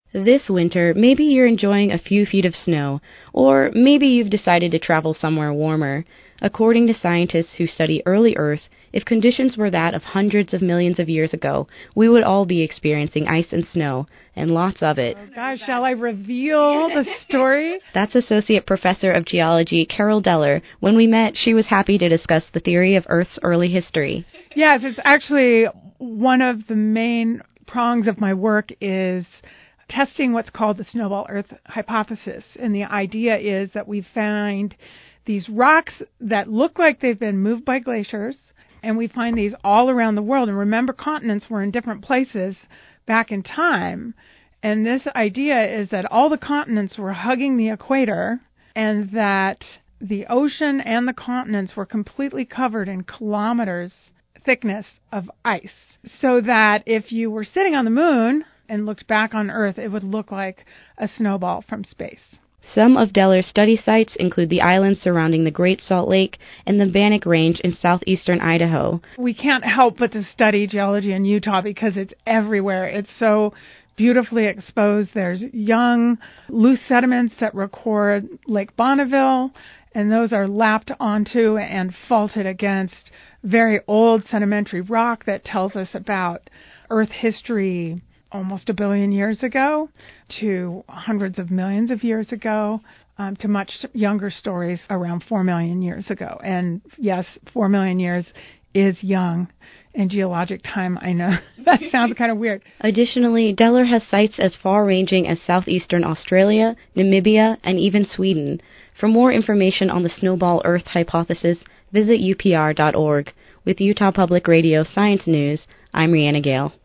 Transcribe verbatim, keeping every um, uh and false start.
This winter, maybe you're enjoying a few feet of snow, or maybe you've decided to travel somewhere warmer. According to scientists who study early Earth, if conditions were that of hundreds of millions of years ago, we would all be experiencing ice and snow, and lots of it. Oh gosh, shall I reveal the story? That's Associate Professor of Geology Carol Deller. When we met, she was happy to discuss the theory of Earth's early history. Yes, it's actually one of the main prongs of my work is testing what's called the snowball Earth hypothesis. And the idea is that we find these rocks that look like they've been moved by glaciers, and we find these all around the world. And remember, continents were in different places back in time. And this idea is that all the continents were hugging the equator, and that the ocean and the continents were completely covered in kilometers thickness of ice. So that if you were sitting on the moon and looked back on Earth, it would look like a snowball from space. Some of Deller's study sites include the islands surrounding the Great Salt Lake and the Bannock Range in southeastern Idaho. We can't help but to study geology in Utah because it's everywhere. It's so beautifully exposed. There's young, loose sediments that record Lake Bonneville, and those are lapped onto and faulted against very old sedimentary rock that tells us about Earth history almost a billion years ago to hundreds of millions of years ago, um, to much younger stories around four million years ago. And yes, four million years is young in geologic time. I know that sounds kind of weird. Additionally, Deller has sites as far-ranging as southeastern Australia, Namibia, and even Sweden. For more information on the snowball Earth hypothesis, visit U P R dot org. With Utah Public Radio Science News, I'm Rhianna Gale.